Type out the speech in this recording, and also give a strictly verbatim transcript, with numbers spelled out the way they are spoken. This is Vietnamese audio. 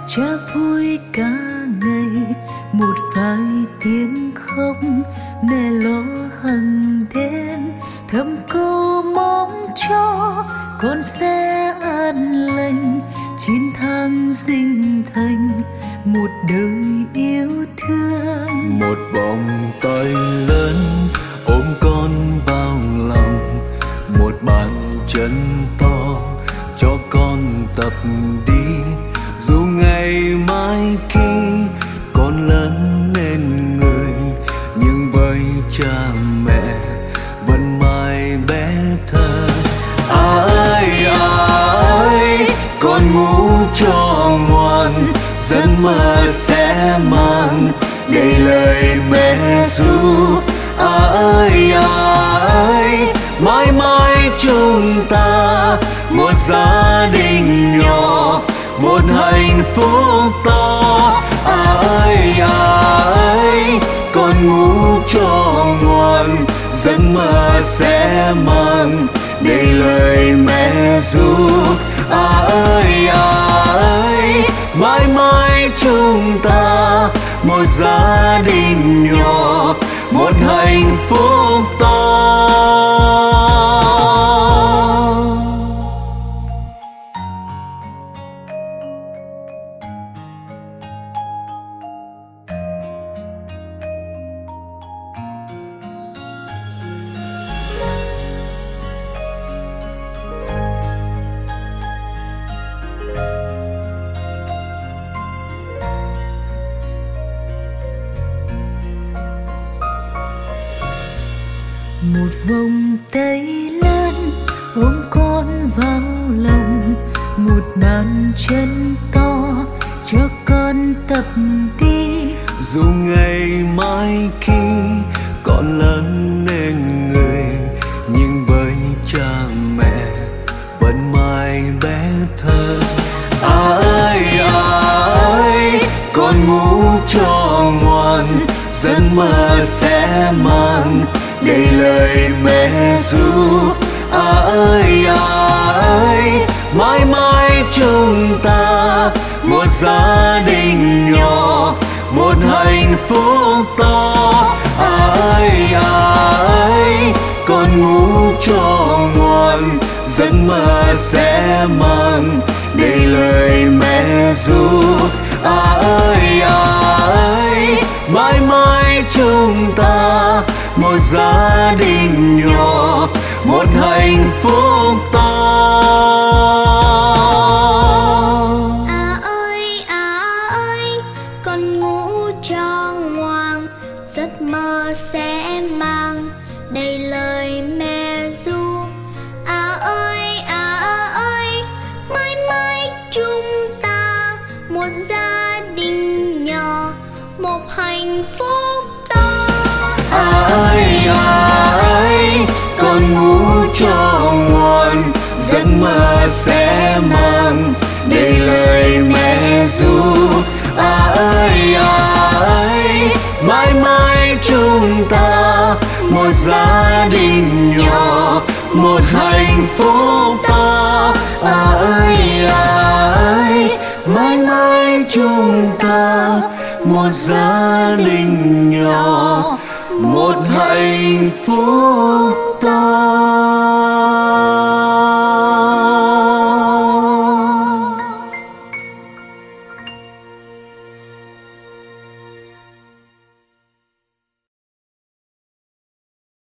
cha vui cả ngày, một vài tiếng khóc mẹ lo hằng đêm, thầm câu mong cho con sẽ an lành, chín tháng sinh thành một đời yêu thương. Một vòng tay lớn ôm con vào lòng, một bàn chân to cho con tập đi, dù ngày mai khi con lớn lên người, nhưng với cha mẹ vẫn mãi bé thơ. À ơi à ơi, con ngủ cho ngoan, giấc mơ sẽ mang đầy lời mẹ ru. À ơi à ơi, mãi mãi chúng ta một gia đình nhỏ, một hạnh phúc to. À ơi à ơi, con ngủ cho ngoan, giấc mơ sẽ mang đầy lời mẹ ru. À ơi à ơi, mãi mãi chúng ta một gia đình nhỏ, một hạnh phúc to. Một vòng tay lớn ôm con vào lòng, một bàn chân to cho con tập đi, dù ngày mai khi con lớn lên người, nhưng với cha mẹ vẫn mãi bé thơ. À ơi à ơi, con ngủ cho ngoan, giấc mơ sẽ mang đầy lời mẹ ru. À ơi à ơi, mãi mãi chúng ta một gia đình nhỏ, một hạnh phúc to. À ơi à ơi, con ngủ cho ngoan, giấc mơ sẽ mang đầy lời mẹ ru. À ơi à ơi, mãi mãi chúng ta một gia đình nhỏ, một hạnh phúc to. À ơi à ơi, con ngủ cho ngoan, giấc mơ sẽ mang đầy lời mẹ ru. À ơi à ơi, mãi mãi chúng ta một gia đình nhỏ, một hạnh phúc to. À ơi à ơi, con ngủ cho ngoan, giấc mơ sẽ mang đầy lời mẹ ru. À ơi à ơi, mãi mãi chúng ta một gia đình nhỏ, một hạnh phúc to. À ơi à ơi, mãi mãi chúng ta một gia đình nhỏ, một hạnh phúc to.